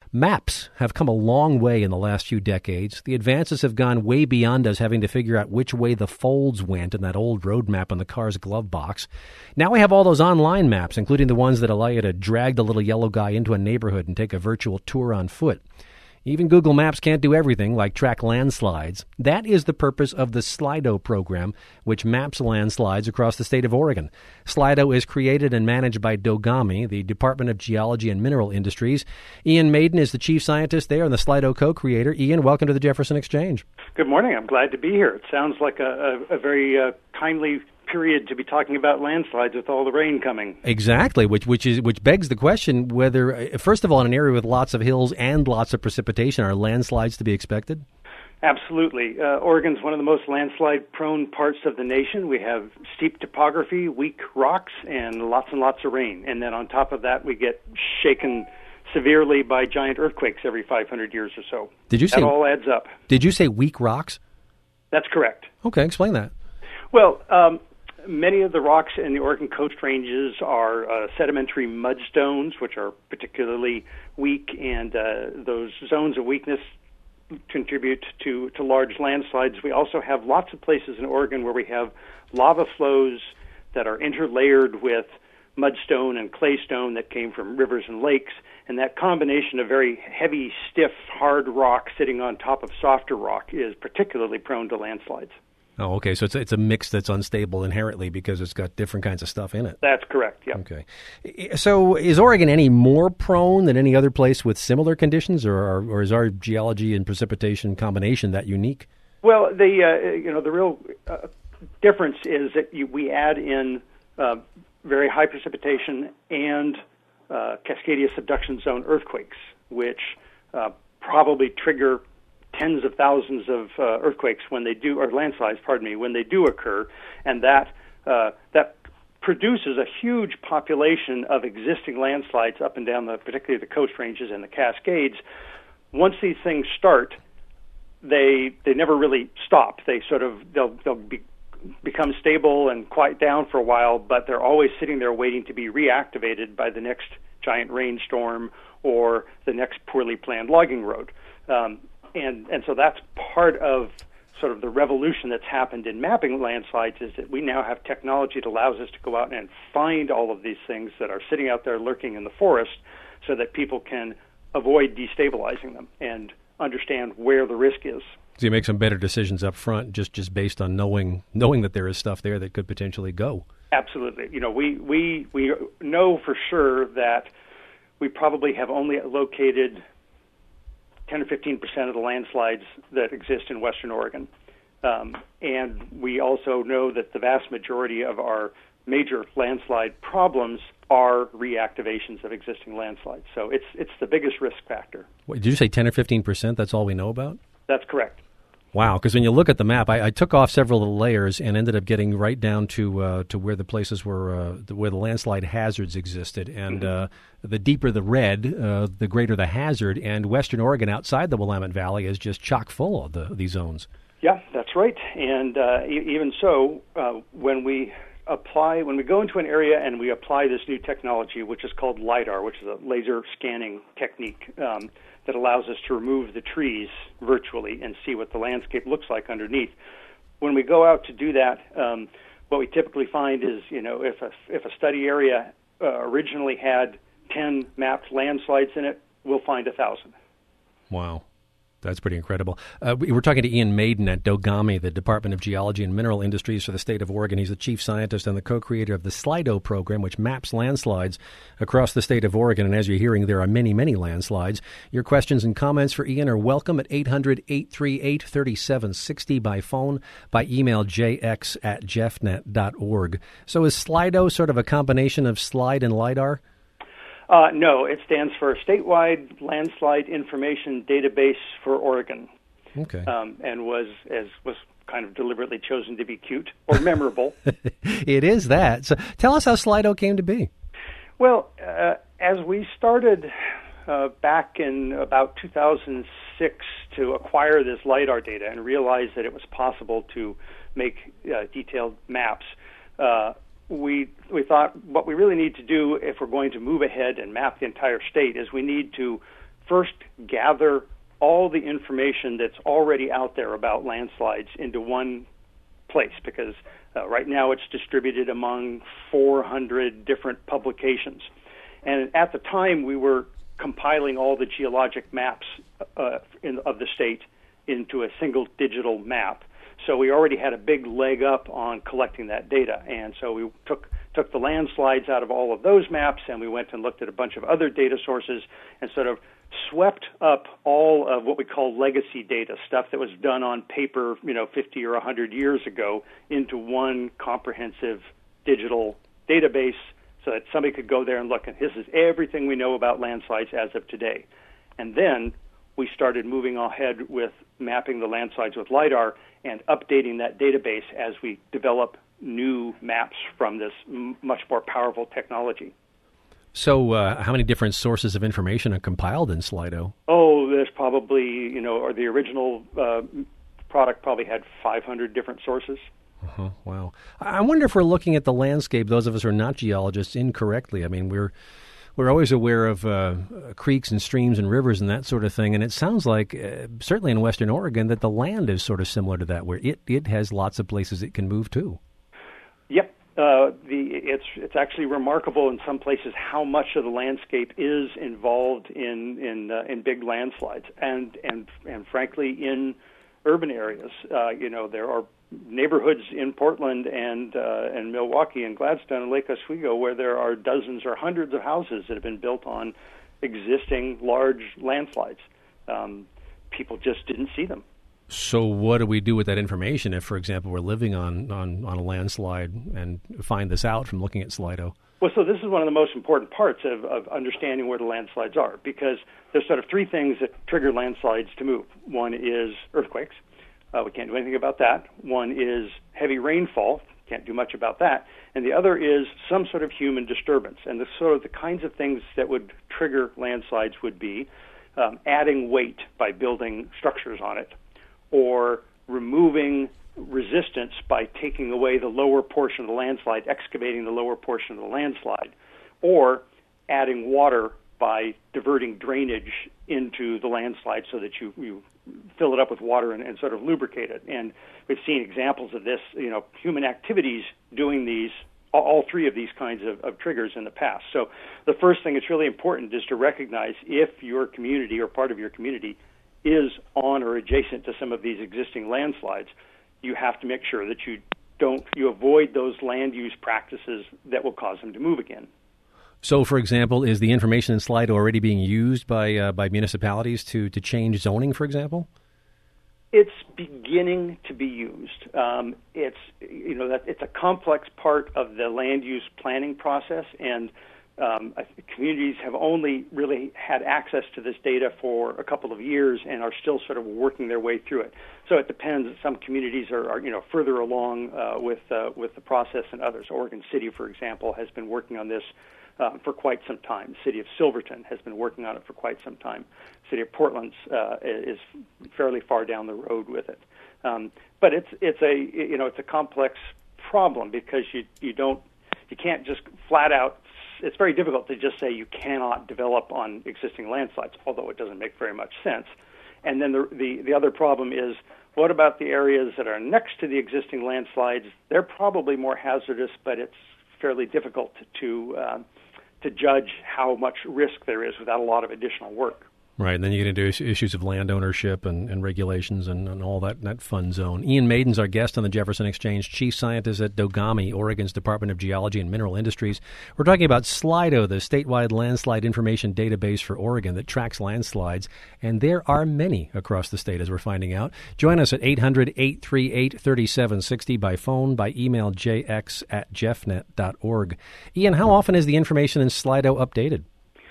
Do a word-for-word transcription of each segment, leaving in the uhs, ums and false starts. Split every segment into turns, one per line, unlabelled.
Maps have come a long way in the last few decades. The advances have gone way beyond us having to figure out which way the folds went in that old road map in the car's glove box. Now we have all those online maps, including the ones that allow you to drag the little yellow guy into a neighborhood and take a virtual tour on foot. Even Google Maps can't do everything, like track landslides. That is the purpose of the Slido program, which maps landslides across the state of Oregon. Slido is created and managed by DOGAMI, the Department of Geology and Mineral Industries. Ian Maiden is the chief scientist there and the Slido co-creator. Ian, welcome to the Jefferson Exchange.
Good morning. I'm glad to be here. It sounds like a, a, a very uh, timely period to be talking about landslides with all the rain coming. Exactly,
which which is which begs the question whether, first of all, in an area with lots of hills and lots of precipitation, are landslides to be expected?
Absolutely. Uh, Oregon's one of the most landslide-prone parts of the nation. We have steep topography, weak rocks, and lots and lots of rain. And then on top of that, we get shaken severely by giant earthquakes every five hundred years or so.
Did you say
that all adds up?
Did you say weak rocks?
That's correct.
Okay, explain that.
Well, um, many of the rocks in the Oregon Coast Ranges are uh, sedimentary mudstones, which are particularly weak, and uh, those zones of weakness contribute to, to large landslides. We also have lots of places in Oregon where we have lava flows that are interlayered with mudstone and claystone that came from rivers and lakes, and that combination of very heavy, stiff, hard rock sitting on top of softer rock is particularly prone to landslides.
Oh, okay. So it's it's a mix that's unstable inherently because it's got different kinds of stuff in it.
That's correct, yeah.
Okay. So is Oregon any more prone than any other place with similar conditions, or or, or is our geology and precipitation combination that unique?
Well, the uh, you know the real uh, difference is that you, we add in uh, very high precipitation and uh, Cascadia subduction zone earthquakes, which uh, probably trigger tens of thousands of uh, earthquakes when they do, or landslides, pardon me, when they do occur, and that uh, that produces a huge population of existing landslides up and down the, particularly the Coast Ranges and the Cascades. Once these things start, they they never really stop. They sort of they'll they'll be, become stable and quiet down for a while, but they're always sitting there waiting to be reactivated by the next giant rainstorm or the next poorly planned logging road. Um, And and so that's part of sort of the revolution that's happened in mapping landslides, is that we now have technology that allows us to go out and find all of these things that are sitting out there lurking in the forest so that people can avoid destabilizing them and understand where the risk is.
So you make some better decisions up front just, just based on knowing knowing that there is stuff there that could potentially go.
Absolutely. You know, we, we, we know for sure that we probably have only located ten or fifteen percent of the landslides that exist in Western Oregon. Um, and we also know that the vast majority of our major landslide problems are reactivations of existing landslides. So it's it's the biggest risk factor.
Wait, did you say ten or fifteen percent? That's all we know about?
That's correct.
Wow, because when you look at the map, I, I took off several of the layers and ended up getting right down to uh, to where the places were, uh, the, where the landslide hazards existed. And mm-hmm. uh, the deeper the red, uh, the greater the hazard. And Western Oregon, outside the Willamette Valley, is just chock full of the, these zones.
Yeah, that's right. And uh, e- even so, uh, when we apply, when we go into an area and we apply this new technology, which is called LiDAR, which is a laser scanning technique, um, that allows us to remove the trees virtually and see what the landscape looks like underneath. When we go out to do that, um, what we typically find is, you know, if a, if a study area uh, originally had ten mapped landslides in it, we'll find a thousand.
Wow. That's pretty incredible. Uh, we were talking to Ian Maiden at DOGAMI, the Department of Geology and Mineral Industries for the state of Oregon. He's the chief scientist and the co-creator of the Slido program, which maps landslides across the state of Oregon. And as you're hearing, there are many, many landslides. Your questions and comments for Ian are welcome at eight hundred, eight three eight, three seven six zero by phone, by email jx at jeffnet dot org. So is Slido sort of a combination of slide and LiDAR?
Uh, no, it stands for Statewide Landslide Information Database for Oregon.
Okay.
Um, and was as was kind of deliberately chosen to be cute or memorable.
It is that. So tell us how Slido came to be.
Well, uh, as we started uh, back in about two thousand six to acquire this LiDAR data and realize that it was possible to make uh, detailed maps, uh, we we thought what we really need to do if we're going to move ahead and map the entire state is we need to first gather all the information that's already out there about landslides into one place, because uh, right now it's distributed among four hundred different publications. And at the time, we were compiling all the geologic maps uh, in, of the state into a single digital map. So we already had a big leg up on collecting that data. And so we took took the landslides out of all of those maps, and we went and looked at a bunch of other data sources and sort of swept up all of what we call legacy data, stuff that was done on paper, you know, fifty or one hundred years ago, into one comprehensive digital database so that somebody could go there and look, and this is everything we know about landslides as of today. And then we started moving ahead with mapping the landslides with LiDAR and updating that database as we develop new maps from this m- much more powerful technology.
So uh, how many different sources of information are compiled in Slido?
Oh, there's probably, you know, or the original uh, product probably had five hundred different sources.
Uh-huh. Wow. I wonder if we're looking at the landscape, those of us who are not geologists, incorrectly. I mean, we're we're always aware of uh, creeks and streams and rivers and that sort of thing, and it sounds like, uh, certainly in Western Oregon, that the land is sort of similar to that, where it, it has lots of places it can move to.
Yep. Uh, the it's it's actually remarkable in some places how much of the landscape is involved in in uh, in big landslides, and and and frankly in urban areas. Uh, you know, there are neighborhoods in Portland and uh, and Milwaukee and Gladstone and Lake Oswego where there are dozens or hundreds of houses that have been built on existing large landslides. Um, people just didn't see them.
So what do we do with that information if, for example, we're living on, on, on a landslide and find this out from looking at Slido?
Well, so this is one of the most important parts of, of understanding where the landslides are, because there's sort of three things that trigger landslides to move. One is earthquakes. Uh, we can't do anything about that. One is heavy rainfall. Can't do much about that. And the other is some sort of human disturbance. And the sort of the kinds of things that would trigger landslides would be um, adding weight by building structures on it, or removing resistance by taking away the lower portion of the landslide, excavating the lower portion of the landslide, or adding water by diverting drainage into the landslide so that you, you fill it up with water and, and sort of lubricate it. And we've seen examples of this, you know, human activities doing these, all three of these kinds of, of triggers in the past. So the first thing that's really important is to recognize if your community or part of your community is on or adjacent to some of these existing landslides, you have to make sure that you don't, you avoid those land use practices that will cause them to move again.
So, for example, is the information in Slido already being used by uh, by municipalities to, to change zoning, for example?
It's beginning to be used. Um, it's you know that it's a complex part of the land use planning process, and um, communities have only really had access to this data for a couple of years and are still sort of working their way through it. So it depends. Some communities are, are you know further along uh, with uh, with the process than others. Oregon City, for example, has been working on this Uh, for quite some time. The city of Silverton has been working on it for quite some time. The city of Portland uh, is fairly far down the road with it. Um, but it's it's a you know it's a complex problem because you you don't you can't just flat out. It's very difficult to just say you cannot develop on existing landslides, although it doesn't make very much sense. And then the the, the other problem is, what about the areas that are next to the existing landslides? They're probably more hazardous, but it's fairly difficult to uh, to judge how much risk there is without a lot of additional work.
Right, and then you get into issues of land ownership and, and regulations and, and all that that fun zone. Ian Maiden's our guest on the Jefferson Exchange, chief scientist at Dogami, Oregon's Department of Geology and Mineral Industries. We're talking about Slido, the statewide landslide information database for Oregon that tracks landslides, and there are many across the state, as we're finding out. Join us at eight hundred, eight three eight, three seven six zero by phone, by email, j x at jeffnet dot org. Ian, how often is the information in Slido updated?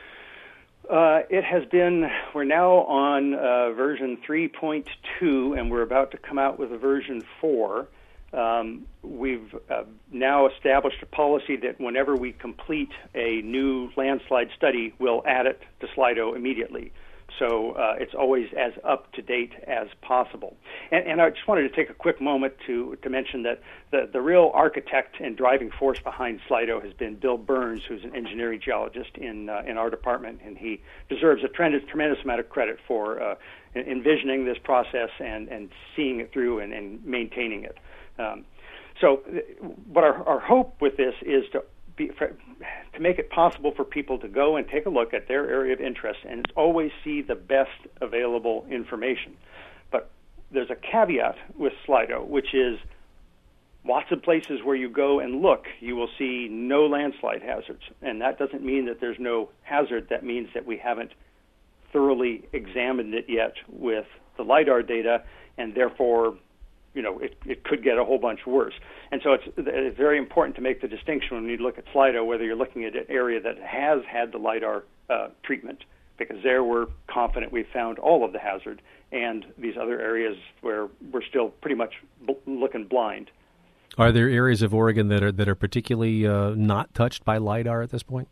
Uh, it has been, we're now on uh, version three point two, and we're about to come out with a version four. Um, we've uh, now established a policy that whenever we complete a new landslide study, we'll add it to Slido immediately. so uh, it's always as up to date as possible. And, and I just wanted to take a quick moment to to mention that the the real architect and driving force behind Slido has been Bill Burns, who's an engineering geologist in uh, in our department, and he deserves a tremendous tremendous amount of credit for uh, envisioning this process and and seeing it through and, and maintaining it. Um, so, what our our hope with this is to Be, for, to make it possible for people to go and take a look at their area of interest and always see the best available information. But there's a caveat with Slido, which is lots of places where you go and look, you will see no landslide hazards. And that doesn't mean that there's no hazard. That means that we haven't thoroughly examined it yet with the LIDAR data, and therefore you know, it, it could get a whole bunch worse. And so it's, it's very important to make the distinction when you look at Slido, whether you're looking at an area that has had the LIDAR uh, treatment, because there we're confident we've found all of the hazard, and these other areas where we're still pretty much bl- looking blind.
Are there areas of Oregon that are that are particularly uh, not touched by LIDAR at this point?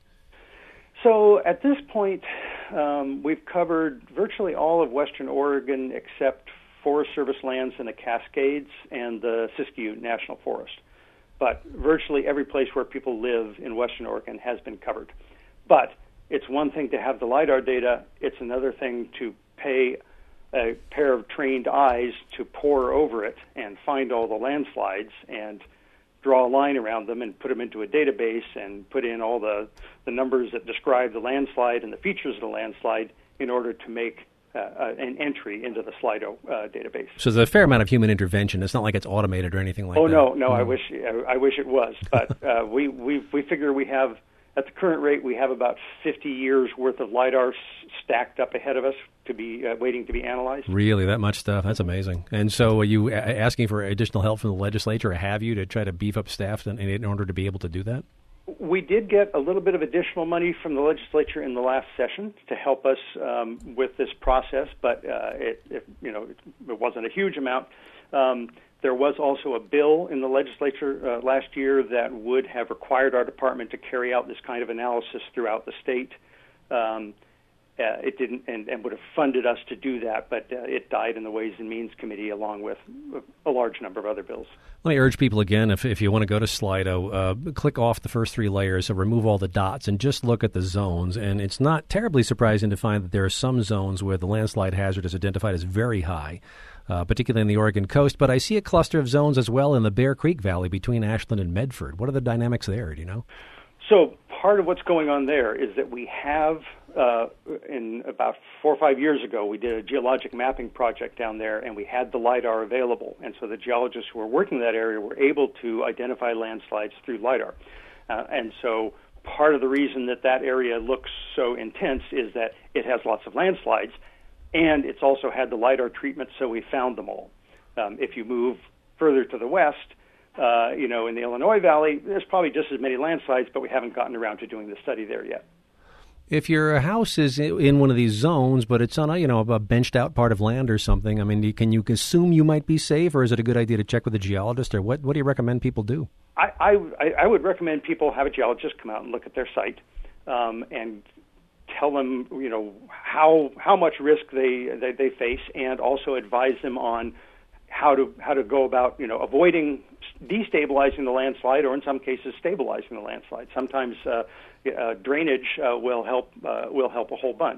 So at this point, um, we've covered virtually all of western Oregon except Forest Service lands in the Cascades and the Siskiyou National Forest. But virtually every place where people live in western Oregon has been covered. But it's one thing to have the LIDAR data. It's another thing to pay a pair of trained eyes to pore over it and find all the landslides and draw a line around them and put them into a database and put in all the, the numbers that describe the landslide and the features of the landslide in order to make Uh, an entry into the Slido uh, database.
So there's a fair amount of human intervention. It's not like it's automated or anything like
oh,
that.
Oh no, no, mm. I wish I, I wish it was. But uh, we we we figure we have at the current rate we have about fifty years worth of LIDAR s- stacked up ahead of us to be uh, waiting to be analyzed.
Really, that much stuff? That's amazing. And so, are you a- asking for additional help from the legislature, or have you, to try to beef up staff in, in order to be able to do that?
We did get a little bit of additional money from the legislature in the last session to help us um, with this process, but uh, it, it, you know, it, it wasn't a huge amount. Um, there was also a bill in the legislature uh, last year that would have required our department to carry out this kind of analysis throughout the state. Um, Uh, it didn't, and, and would have funded us to do that, but uh, it died in the Ways and Means Committee along with a large number of other bills.
Let me urge people again, if if you want to go to Slido, uh, click off the first three layers, and remove all the dots, and just look at the zones. And it's not terribly surprising to find that there are some zones where the landslide hazard is identified as very high, uh, particularly in the Oregon coast. But I see a cluster of zones as well in the Bear Creek Valley between Ashland and Medford. What are the dynamics there, do you know?
So part of what's going on there is that we have, uh, in about four or five years ago, we did a geologic mapping project down there, and we had the LIDAR available. And so the geologists who were working in that area were able to identify landslides through LIDAR. Uh, and so part of the reason that that area looks so intense is that it has lots of landslides, and it's also had the LIDAR treatment, so we found them all. Um, if you move further to the west, Uh, you know, in the Illinois Valley, there's probably just as many landslides, but we haven't gotten around to doing the study there yet.
If your house is in one of these zones, but it's on a, you know, a benched out part of land or something, I mean, can you assume you might be safe, or is it a good idea to check with a geologist, or what, what do you recommend people do?
I, I, I would recommend people have a geologist come out and look at their site um, and tell them, you know, how how much risk they, they, they face, and also advise them on how to how to go about, you know, avoiding destabilizing the landslide, or in some cases stabilizing the landslide. Sometimes uh, uh, drainage uh, will help uh, will help a whole bunch.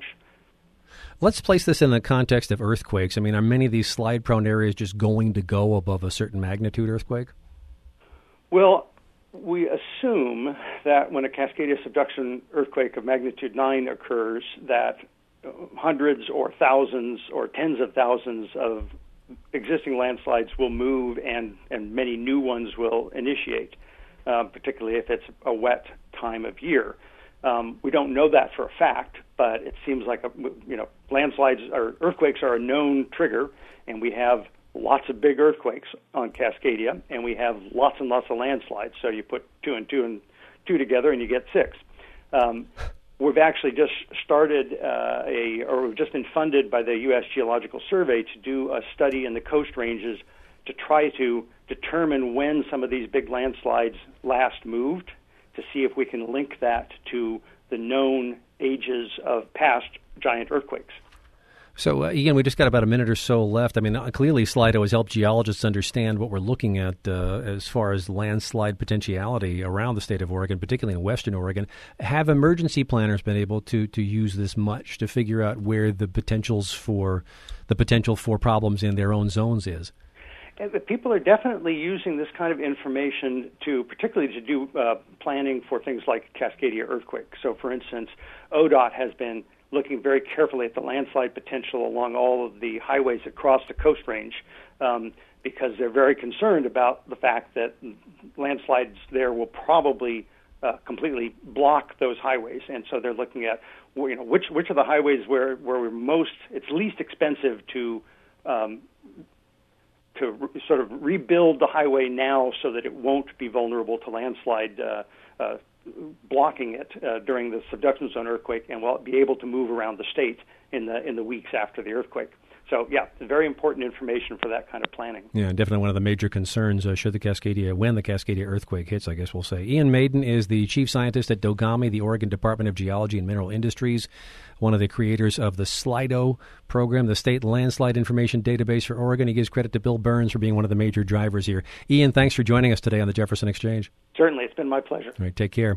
Let's place this in the context of earthquakes. I mean, are many of these slide-prone areas just going to go above a certain magnitude earthquake?
Well, we assume that when a Cascadia subduction earthquake of magnitude nine occurs, that hundreds or thousands or tens of thousands of existing landslides will move, and, and many new ones will initiate, uh, particularly if it's a wet time of year. Um, we don't know that for a fact, but it seems like a, you know landslides or earthquakes are a known trigger, and we have lots of big earthquakes on Cascadia, and we have lots and lots of landslides. So you put two and two and two together, and you get six. Um, We've actually just started uh, a, or we've just been funded by the U S Geological Survey to do a study in the Coast Ranges to try to determine when some of these big landslides last moved, to see if we can link that to the known ages of past giant earthquakes.
So, uh, Ian, we just got about a minute or so left. I mean, uh, clearly Slido has helped geologists understand what we're looking at uh, as far as landslide potentiality around the state of Oregon, particularly in western Oregon. Have emergency planners been able to to use this much to figure out where the potentials for the potential for problems in their own zones is?
And people are definitely using this kind of information to, particularly to do uh, planning for things like Cascadia earthquake. So, for instance, O D O T has been looking very carefully at the landslide potential along all of the highways that cross the Coast Range um, because they're very concerned about the fact that landslides there will probably uh, completely block those highways. And so they're looking at, you know, which which are the highways where, where we're most, it's least expensive to um, to re- sort of rebuild the highway now so that it won't be vulnerable to landslide uh, uh, blocking it uh, during the subduction zone earthquake, and will be able to move around the state in the in the weeks after the earthquake. So, yeah, it's very important information for that kind of planning.
Yeah, definitely one of the major concerns uh, should the Cascadia, when the Cascadia earthquake hits, I guess we'll say. Ian Maiden is the chief scientist at DOGAMI, the Oregon Department of Geology and Mineral Industries, one of the creators of the Slido program, the state landslide information database for Oregon. He gives credit to Bill Burns for being one of the major drivers here. Ian, thanks for joining us today on the Jefferson Exchange.
Certainly, it's been my pleasure.
All right, take care.